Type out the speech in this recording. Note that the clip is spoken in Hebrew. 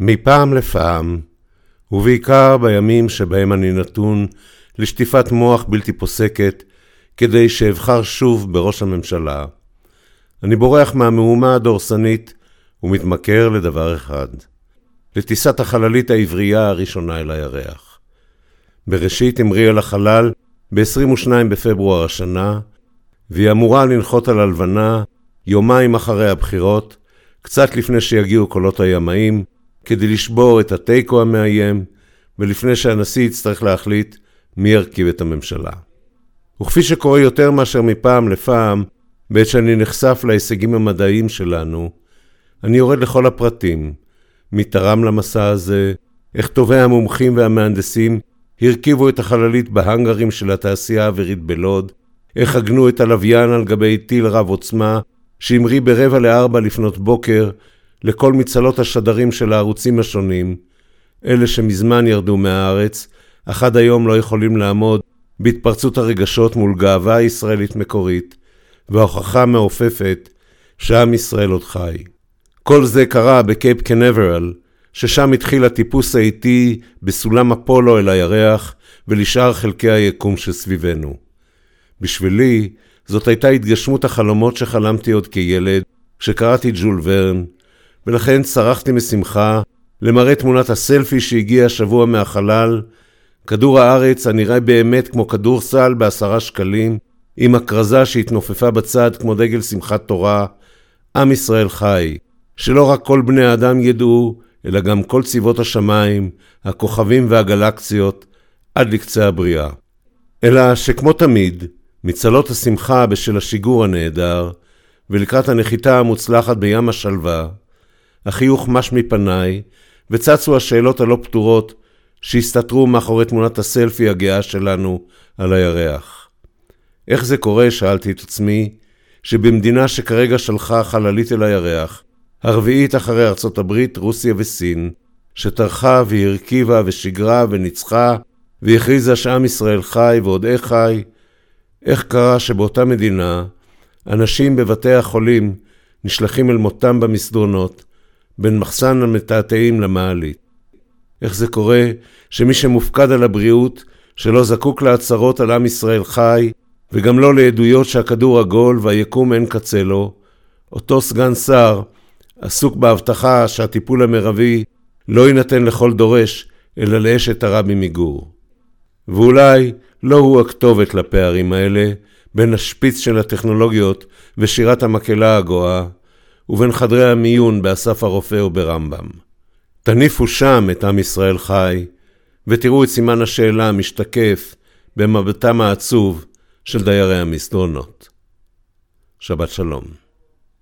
מפעם לפעם, ובעיקר בימים שבהם אני נתון לשטיפת מוח בלתי פוסקת כדי שאבחר שוב בראש הממשלה, אני בורח מהמהומה הדורסנית ומתמכר לדבר אחד, לטיסת החללית העברייה הראשונה אל הירח. בראשית המריא אל החלל ב-22 בפברואר השנה, והיא אמורה לנחות על הלבנה יומיים אחרי הבחירות, קצת לפני שיגיעו קולות הימאים, כדי לשבור את התיקו המאיים, ולפני שהנשיא יצטרך להחליט מי ירכיב את הממשלה. וכפי שקורה יותר מאשר מפעם לפעם, בעת שאני נחשף להישגים המדעיים שלנו, אני יורד לכל הפרטים, מי תרם למסע הזה, איך טובי המומחים והמהנדסים הרכיבו את החללית בהנגרים של התעשייה האווירית בלוד, איך הגנו את הלוויין על גבי טיל רב עוצמה, שהמריא ב3:45 לפנות בוקר לכל מצלות השדרים של הערוצים השונים, אלה שמזמן ירדו מהארץ, אך עד היום לא יכולים לעמוד בהתפרצות הרגשות מול גאווה ישראלית מקורית, וההוכחה מעופפת שעם ישראל עוד חי. כל זה קרה בקייפ קנברל, ששם התחיל הטיפוס האיטי בסולם אפולו אל הירח ולשאר חלקי היקום שסביבנו. בשבילי, זאת הייתה התגשמות החלומות שחלמתי עוד כילד, כשקראתי ג'ול ורן, ולכן צרחתי משמחה למראה תמונת הסלפי שהגיע השבוע מהחלל, כדור הארץ הנראה באמת כמו כדור סל ב10 שקלים, עם הכרזה שהתנופפה בצד כמו דגל שמחת תורה, עם ישראל חי, שלא רק כל בני האדם ידעו, אלא גם כל צבאות השמיים, הכוכבים והגלקסיות, עד לקצה הבריאה. אלא שכמו תמיד, מצלות השמחה בשל השיגור הנהדר, ולקראת הנחיתה המוצלחת בים השלווה, החיוך מש מפניי, וצצו השאלות הלא פתורות שהסתתרו מאחורי תמונת הסלפי הגאה שלנו על הירח. איך זה קורה, שאלתי את עצמי, שבמדינה שכרגע שלחה חללית אל הירח, הרביעית אחרי ארצות הברית, רוסיה וסין, שטרחה והרכיבה ושיגרה וניצחה, והכריזה שעם ישראל חי ועוד איך חי, איך קרה שבאותה מדינה, אנשים בבתי החולים נשלחים אל מותם במסדרונות, בין מחסן המתעתעים למעלית? איך זה קורה שמי שמופקד על הבריאות, שלא זקוק להצהרות על עם ישראל חי, וגם לא לעדויות שהכדור עגול והיקום אין קצה לו, אותו סגן שר עסוק בהבטחה שהטיפול המרבי לא יינתן לכל דורש, אלא לאשת הרבי מגור. ואולי לא הוא הכתובת לפערים האלה, בין השפיץ של הטכנולוגיות ושירת המקהלה הגואה, ובין חדרי המיון באסף הרופא וברמב"ם. תניפו שם את עם ישראל חי, ותראו את סימן השאלה המשתקף במבטם העצוב של דיירי המסדרונות. שבת שלום.